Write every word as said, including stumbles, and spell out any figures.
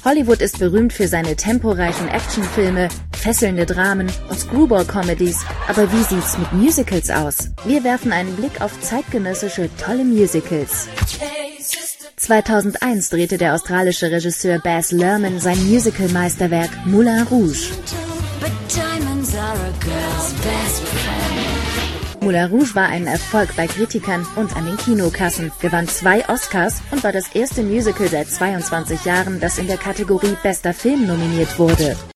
Hollywood ist berühmt für seine temporeichen Actionfilme, fesselnde Dramen und Screwball-Comedies. Aber wie sieht's mit Musicals aus? Wir werfen einen Blick auf zeitgenössische, tolle Musicals. zweitausendeins drehte der australische Regisseur Baz Luhrmann sein Musical-Meisterwerk Moulin Rouge. Moulin Rouge war ein Erfolg bei Kritikern und an den Kinokassen, gewann zwei Oscars und war das erste Musical seit zweiundzwanzig Jahren, das in der Kategorie Bester Film nominiert wurde.